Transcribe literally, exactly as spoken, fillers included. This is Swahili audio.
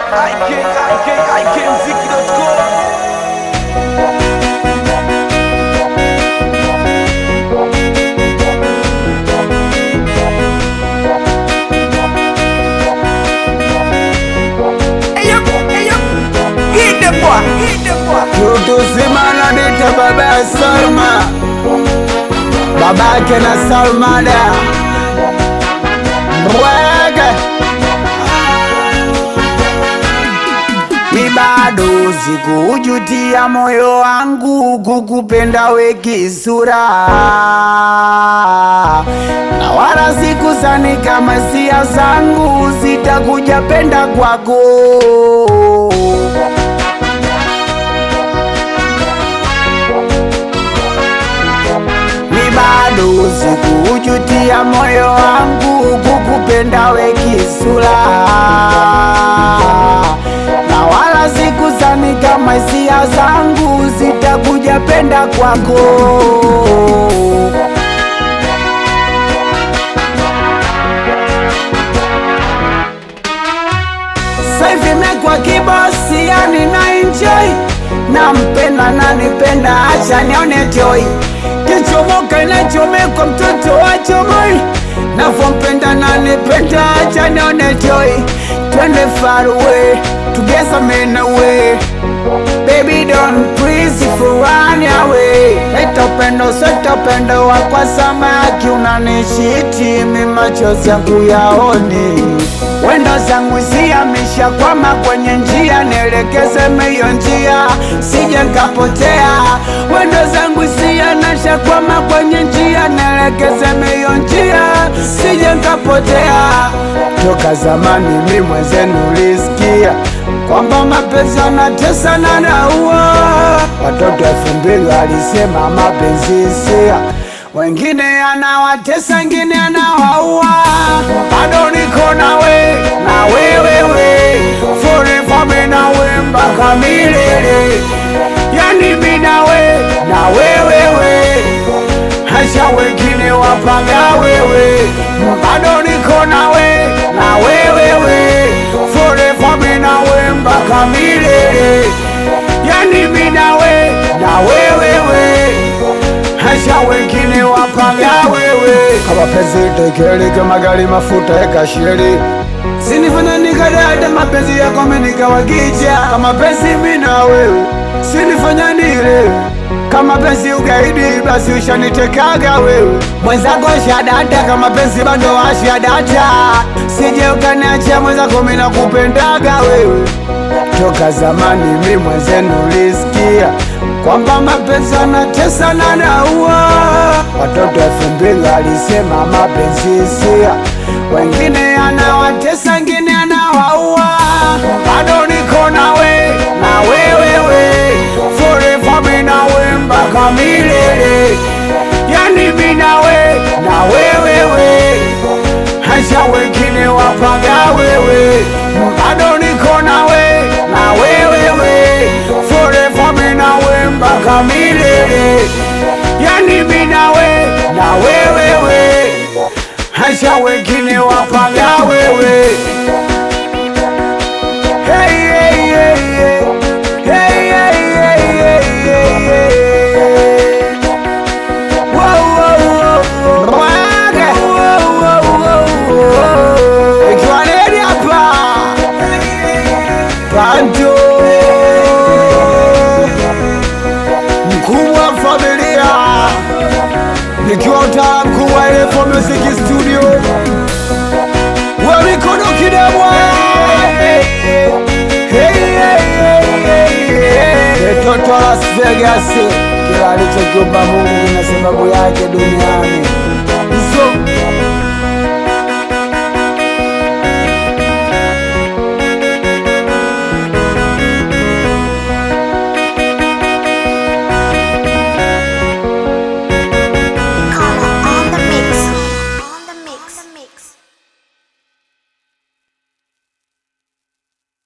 I K, I K, I K mziki dot com. Tutu simana nita baba Salma, babake na Salma da Mwege. Mi bado sikujutia moyo wangu kukupenda we kisura, na wala sikusani kama sia zangu sitakuja penda kwako. Bado sikujutia moyo wangu kukupenda we kisura, na wala sikusani kama hisia zangu sitakuja penda kwako. Saivi mekwa kibosi yani na enjoy, nampenda na nipenda acha nione joy. Kichomoka inachomekwa mtoto wa chomoi, navompenda na nipenda acha nione joy. Twende far away, together men away. Baby don't please for run away. Leta upendo sote upendo wa kwa samaki, unanishiti mi machozi yangu yaoni. Wendo zangu zihamisha kwama kwenye njia, nielekeze meyo njia sije nkapotea. Wendo zangu zihanasha kwama kwenye njia, nielekeze meyo njia sije nkapotea. Toka zamani mi mwenzenu ulisikia kwamba mapenzi yanatesa na naua. Watoto elfu mbili walisema mapenzi hisia, wengine anawatesa wengine anawaua. Bado niko nawe na wewewe, forever mimi nawe mpaka milele. Yani mimi nawe na wewewe, hasha wengine wapanga wewe. Bado niko nawe na wewewe, forever mimi nawe mpaka milele. Yani mimi nawe na wewewe, hasha wengine wapanga wewe. Kama penzi tekeli kama gari mafuta eka sheri, sinifanya nikadada mapenzi yako menikawagicha. Kama penzi mimi na wewe sinifanya nile, kama penzi ugaidi basi ushanitekaga wewe. Mwenzako shadata kama penzi bando washadata, sije ukaniacha mwenzako mimi nakupendaga wewe. Toka zamani mimi mwenzenu ulisikia kwamba mapenzi yanatesa na naua. Watoto elfu mbili walisema mapenzi hisia, wengine anawatesa wengine anawaua. Bado niko nawe na wewewe, forever mimi nawe mpaka milele. Yani mimi nawe na wewewe, hasha wengine wapanga wewe. Bado niko nawe na wewewe, forever mimi nawe mpaka milele. Yani mimi nawe na wewewe, hasha wengine wapanga wewe. Hey, hey, hey, hey. Hey, hey, hey, hey, hey, hey. Wow, wow, wow, wow. Wow, wow, wow, wow. Ikiwa nedi hapa Panto, mkubwa familia, nikiwa utaa mkubwa ile for music studio. Wewe mikono kidabwa. Hey, hey, hey, hey. Toto Las Vegas, kila alichokiumba Mungu na sababu yake duniani.